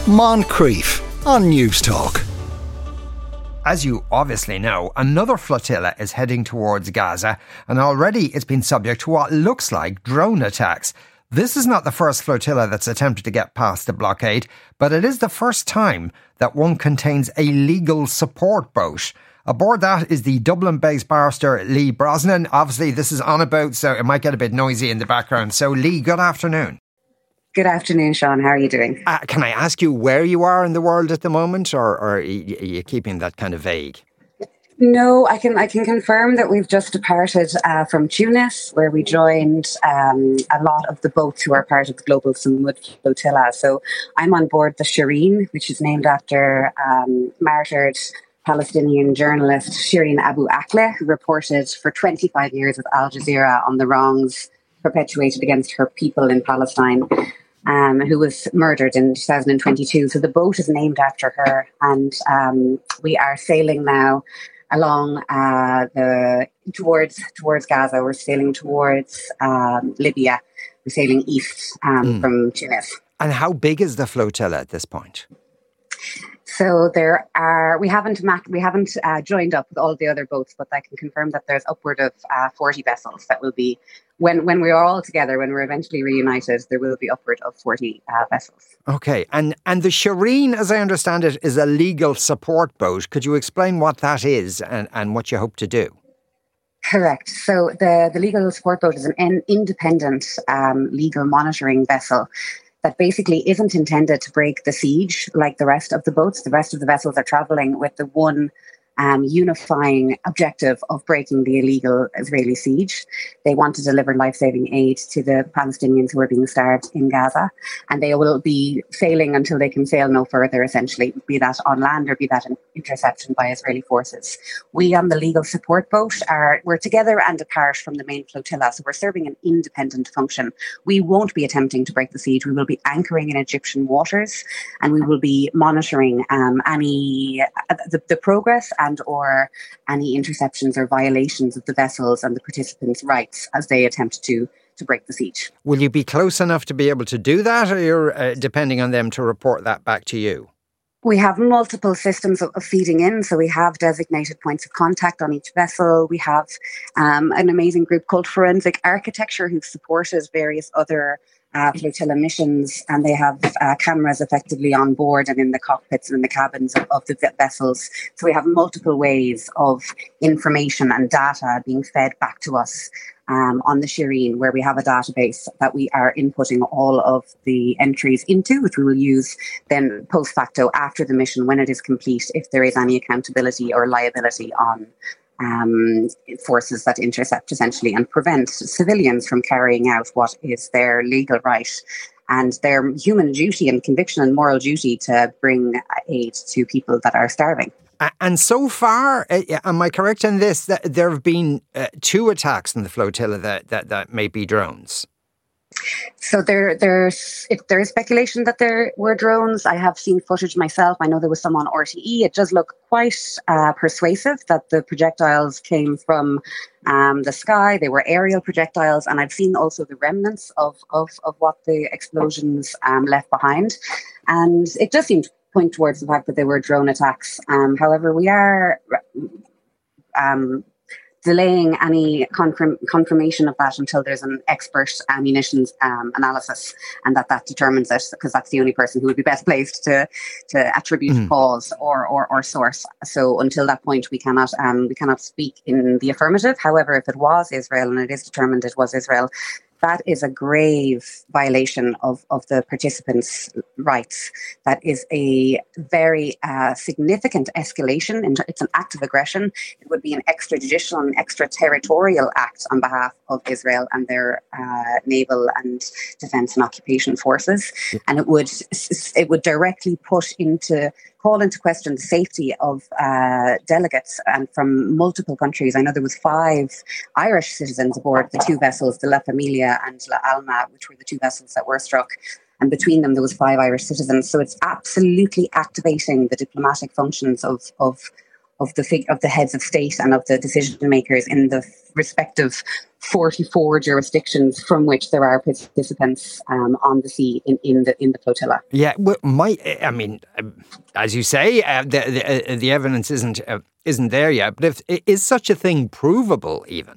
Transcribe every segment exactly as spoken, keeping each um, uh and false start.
Moncrief on News Talk. As you obviously know, another flotilla is heading towards Gaza, and already it's been subject to what looks like drone attacks. This is not the first flotilla that's attempted to get past the blockade, but it is the first time that one contains a legal support boat. Aboard that is the Dublin-based barrister Lee Brosnan. Obviously, this is on a boat, so it might get a bit noisy in the background. So, Lee, good afternoon. Good afternoon, Sean. How are you doing? Uh, can I ask you where you are in the world at the moment, or, or are you keeping that kind of vague? No, I can I can confirm that we've just departed uh, from Tunis, where we joined um, a lot of the boats who are part of the Global Samud Flotilla. So I'm on board the Shireen, which is named after um, martyred Palestinian journalist Shireen Abu Akleh, who reported for twenty-five years with Al Jazeera on the wrongs perpetuated against her people in Palestine. Um, who was murdered in two thousand twenty-two. So the boat is named after her, and um, we are sailing now along uh, the towards towards Gaza. We're sailing towards um, Libya. We're sailing east um, mm. from Tunis. And how big is the flotilla at this point? So there are. We haven't mac- we haven't uh, joined up with all the other boats, but I can confirm that there's upward of uh, forty vessels that will be. When when we are all together, when we're eventually reunited, there will be upward of forty uh, vessels. Okay, and and the Shireen, as I understand it, is a legal support boat. Could you explain what that is and, and what you hope to do? Correct. So the, the legal support boat is an independent um, legal monitoring vessel that basically isn't intended to break the siege like the rest of the boats. The rest of the vessels are travelling with the one Um, unifying objective of breaking the illegal Israeli siege. They want to deliver life-saving aid to the Palestinians who are being starved in Gaza, and they will be sailing until they can sail no further, essentially, be that on land or be that an interception by Israeli forces. We on the legal support boat are we're together and apart from the main flotilla, so we're serving an independent function. We won't be attempting to break the siege. We will be anchoring in Egyptian waters, and we will be monitoring um, any uh, the, the progress and or any interceptions or violations of the vessels and the participants' rights as they attempt to to break the siege. Will you be close enough to be able to do that, or you're uh, depending on them to report that back to you? We have multiple systems of, of feeding in. So we have designated points of contact on each vessel. We have um, an amazing group called Forensic Architecture who've supported various other Uh, flotilla missions, and they have uh, cameras effectively on board and in the cockpits and in the cabins of, of the vessels. So we have multiple ways of information and data being fed back to us um, on the Shireen, where we have a database that we are inputting all of the entries into, which we will use then post facto after the mission when it is complete, if there is any accountability or liability on Um, forces that intercept essentially and prevent civilians from carrying out what is their legal right and their human duty and conviction and moral duty to bring aid to people that are starving. And so far, uh, am I correct in this, that there have been uh, two attacks in the flotilla that, that, that may be drones? So there, there's if there is speculation that there were drones. I have seen footage myself. I know there was some on R T E. It does look quite uh, persuasive that the projectiles came from um, the sky. They were aerial projectiles, and I've seen also the remnants of of, of what the explosions um, left behind. And it does seem to point towards the fact that they were drone attacks. Um, however, we are Um, delaying any confirm, confirmation of that until there's an expert uh, munitions um, analysis, and that that determines it, because that's the only person who would be best placed to to attribute mm. cause or, or or source. So until that point, we cannot um, we cannot speak in the affirmative. However, if it was Israel and it is determined it was Israel, that is a grave violation of, of the participants' rights. That is a very uh, significant escalation. It's an act of aggression. It would be an extrajudicial and extraterritorial act on behalf of Israel and their uh, naval and defence and occupation forces. And it would it would directly put into call into question the safety of uh, delegates and from multiple countries. I know there was five Irish citizens aboard the two vessels, the La Familia and La Alma, which were the two vessels that were struck. And between them, there was five Irish citizens. So it's absolutely activating the diplomatic functions of, of, of the fig- of the heads of state and of the decision makers in the respective forty-four jurisdictions from which there are participants um, on the sea in, in the in the flotilla. Yeah, well, my, I mean, as you say, uh, the the, uh, the evidence isn't uh, isn't there yet. But if is such a thing provable, even?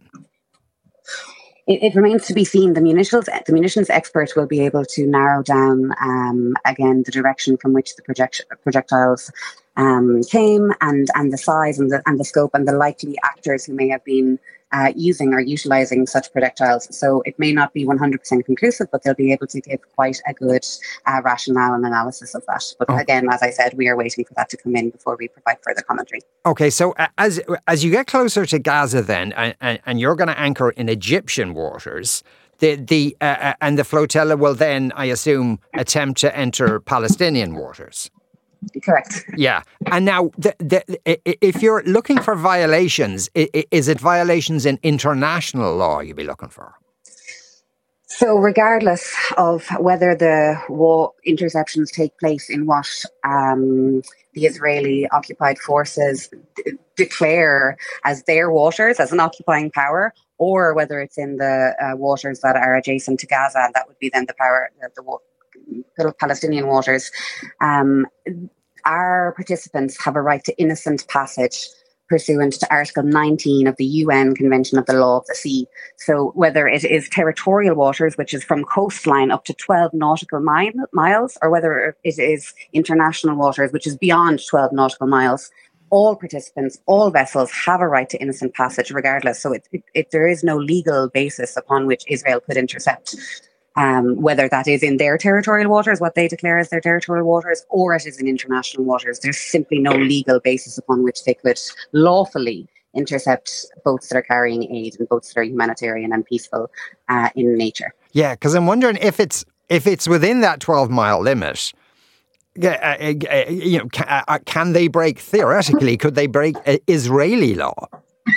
It, it remains to be seen. The munitions the munitions expert will be able to narrow down um, again the direction from which the project, projectiles um, came, and and the size and the and the scope and the likely actors who may have been uh, using or utilizing such projectiles. So it may not be one hundred percent conclusive, but they'll be able to give quite a good uh, rationale and analysis of that. But oh. again, as I said, we are waiting for that to come in before we provide further commentary. Okay, so uh, as as you get closer to Gaza, then, and, and, and you're going to anchor in Egyptian waters, the the uh, and the flotilla will then, I assume, attempt to enter Palestinian waters. Correct. Yeah. And now, the, the, if you're looking for violations, is it violations in international law you'd be looking for? So regardless of whether the war interceptions take place in what um, the Israeli occupied forces d- declare as their waters, as an occupying power, or whether it's in the uh, waters that are adjacent to Gaza, and that would be then the power, the, the little Palestinian waters, um, our participants have a right to innocent passage pursuant to Article nineteen of the U N Convention of the Law of the Sea. So whether it is territorial waters, which is from coastline up to twelve nautical mi- miles, or whether it is international waters, which is beyond twelve nautical miles, all participants, all vessels have a right to innocent passage regardless. So it, it, it, there is no legal basis upon which Israel could intercept. Um, whether that is in their territorial waters, what they declare as their territorial waters, or it is in international waters. There's simply no legal basis upon which they could lawfully intercept boats that are carrying aid and boats that are humanitarian and peaceful uh, in nature. Yeah, because I'm wondering if it's if it's within that twelve mile limit. Uh, uh, uh, you know, can, uh, can they break theoretically? Could they break uh, Israeli law?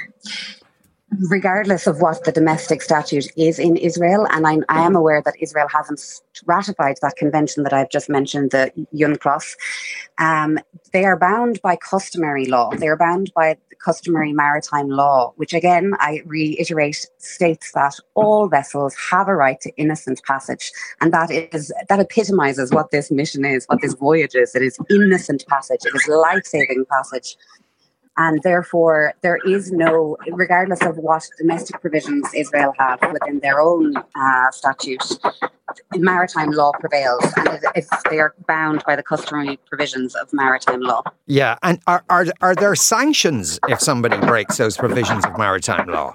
Regardless of what the domestic statute is in Israel, and I, I am aware that Israel hasn't ratified that convention that I've just mentioned, the UNCLOS, um, they are bound by customary law. They are bound by customary maritime law, which again, I reiterate, states that all vessels have a right to innocent passage. And that is that epitomizes what this mission is, what this voyage is. It is innocent passage. It is life-saving passage. And therefore, there is no, regardless of what domestic provisions Israel have within their own uh, statute, maritime law prevails, and if they are bound by the customary provisions of maritime law. Yeah, and are are are there sanctions if somebody breaks those provisions of maritime law?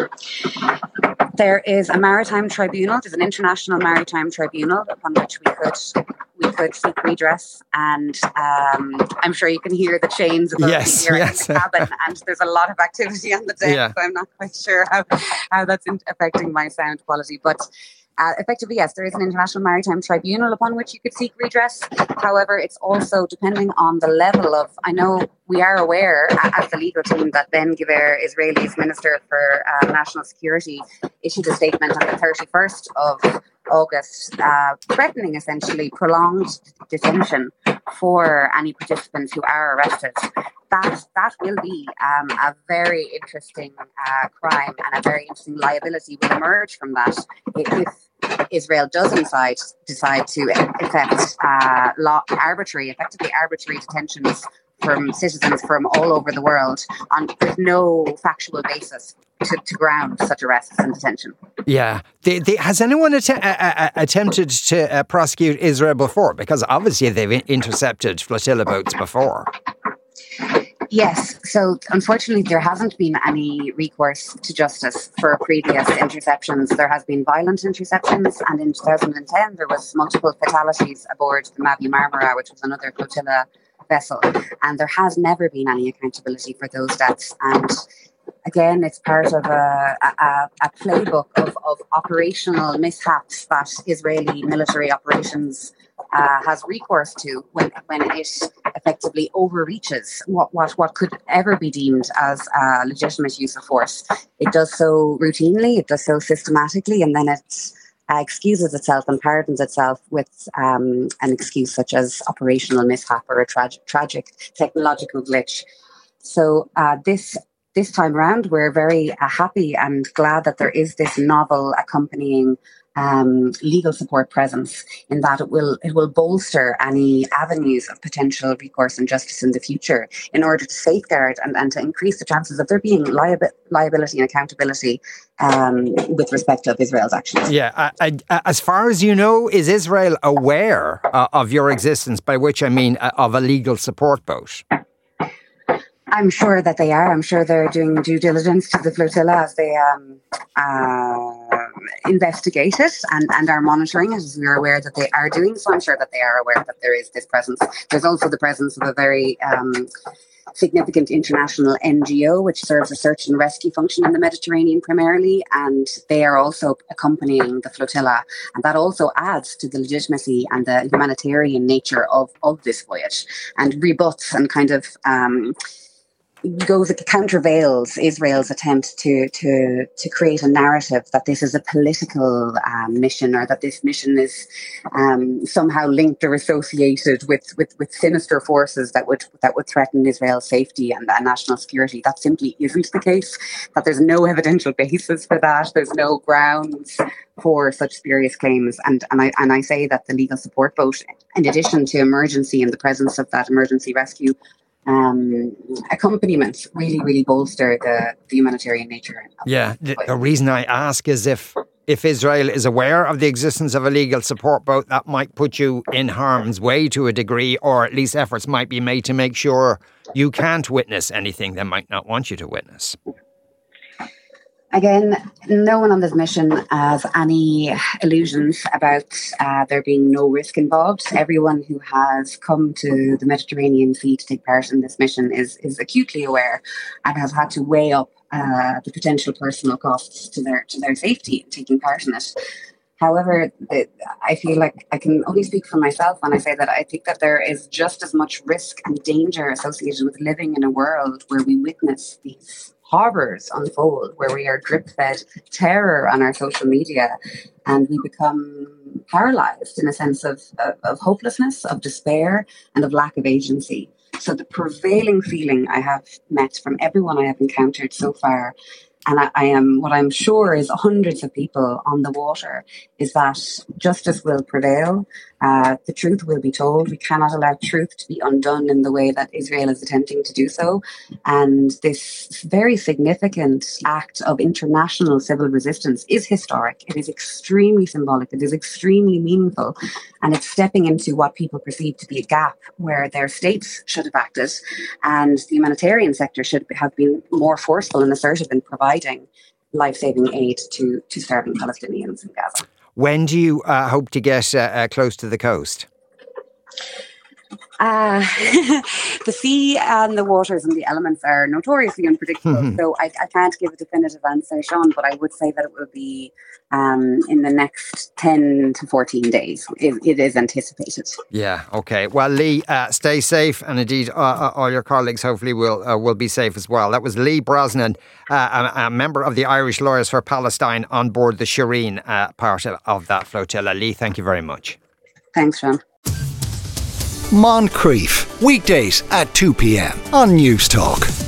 There is a maritime tribunal. There's an international maritime tribunal upon which we could we could seek redress, and um, I'm sure you can hear the chains of yes, here yes. in the cabin, and there's a lot of activity on the deck. Yeah. So I'm not quite sure how how that's affecting my sound quality, but. Uh, effectively, yes, there is an international maritime tribunal upon which you could seek redress. However, it's also depending on the level of, I know we are aware uh, as the legal team that Ben Gvir, Israel's Minister for uh, National Security, issued a statement on the thirty-first of August, uh, threatening essentially prolonged detention for any participants who are arrested. That that will be um, a very interesting uh, crime, and a very interesting liability will emerge from that if Israel does decide decide to effect uh, law, arbitrary, effectively arbitrary detentions from citizens from all over the world on with no factual basis to, to ground such arrests and detention. Yeah. They, they, has anyone att- uh, attempted to uh, prosecute Israel before? Because obviously they've intercepted flotilla boats before. Yes. So unfortunately, there hasn't been any recourse to justice for previous interceptions. There has been violent interceptions, and in two thousand ten, there was multiple fatalities aboard the Mavi Marmara, which was another flotilla vessel. And there has never been any accountability for those deaths. And again, it's part of a, a, a playbook of, of operational mishaps that Israeli military operations uh, has recourse to when, when it effectively overreaches what, what, what could ever be deemed as a legitimate use of force. It does so routinely, it does so systematically, and then it uh, excuses itself and pardons itself with um, an excuse such as operational mishap or a tra- tragic technological glitch. So uh, this this time around, we're very uh, happy and glad that there is this novel accompanying Um, legal support presence, in that it will it will bolster any avenues of potential recourse and justice in the future in order to safeguard and, and to increase the chances of there being liabi- liability and accountability um, with respect of Israel's actions. Yeah, I, I, as far as you know, is Israel aware uh, of your existence, by which I mean uh, of a legal support boat? I'm sure that they are. I'm sure they're doing due diligence to the flotilla as they um, uh, investigate it and, and are monitoring it, as we are aware that they are doing. So I'm sure that they are aware that there is this presence. There's also the presence of a very um, significant international N G O, which serves a search and rescue function in the Mediterranean primarily, and they are also accompanying the flotilla. And that also adds to the legitimacy and the humanitarian nature of, of this voyage, and rebuts and kind of um, goes countervails Israel's attempt to to to create a narrative that this is a political um, mission, or that this mission is um, somehow linked or associated with, with with sinister forces that would that would threaten Israel's safety and, and national security. That simply isn't the case. That there's no evidential basis for that. There's no grounds for such spurious claims. And and I and I say that the legal support boat, in addition to emergency and the presence of that emergency rescue Um, accompaniment, really, really bolster the, the humanitarian nature. Yeah, the, the reason I ask is if if Israel is aware of the existence of a legal support boat, that might put you in harm's way to a degree, or at least efforts might be made to make sure you can't witness anything they might not want you to witness. Again, no one on this mission has any illusions about uh, there being no risk involved. Everyone who has come to the Mediterranean Sea to take part in this mission is, is acutely aware and has had to weigh up uh, the potential personal costs to their to their safety in taking part in it. However, it, I feel like I can only speak for myself when I say that I think that there is just as much risk and danger associated with living in a world where we witness these horrors unfold, where we are drip-fed terror on our social media, and we become paralyzed in a sense of, of, of hopelessness, of despair, and of lack of agency. So the prevailing feeling I have met from everyone I have encountered so far, and I, I am what I'm sure is hundreds of people on the water, is that justice will prevail. Uh, the truth will be told. We cannot allow truth to be undone in the way that Israel is attempting to do so. And this very significant act of international civil resistance is historic. It is extremely symbolic. It is extremely meaningful. And it's stepping into what people perceive to be a gap where their states should have acted, and the humanitarian sector should have been more forceful and assertive in providing life-saving aid to, to starving Palestinians in Gaza. When do you uh, hope to get uh, uh, close to the coast? Uh, the sea and the waters and the elements are notoriously unpredictable, so I, I can't give a definitive answer, Sean, but I would say that it will be um, in the next ten to fourteen days. It, it is anticipated. Yeah, okay. Well, Lee, uh, stay safe, and indeed uh, all your colleagues hopefully will uh, will be safe as well. That was Lee Brosnan, uh, a, a member of the Irish Lawyers for Palestine on board the Shireen, uh, part of, of that flotilla. Lee, thank you very much. Thanks, Sean. Moncrief, weekdays at two p.m. on News Talk.